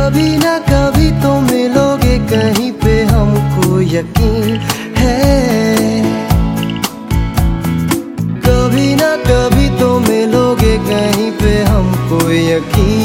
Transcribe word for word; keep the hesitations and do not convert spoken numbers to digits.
कभी ना कभी तो मिलोगे कहीं पे, हमको यकीन है। कभी ना कभी तो मिलोगे कहीं पे, हमको यकीन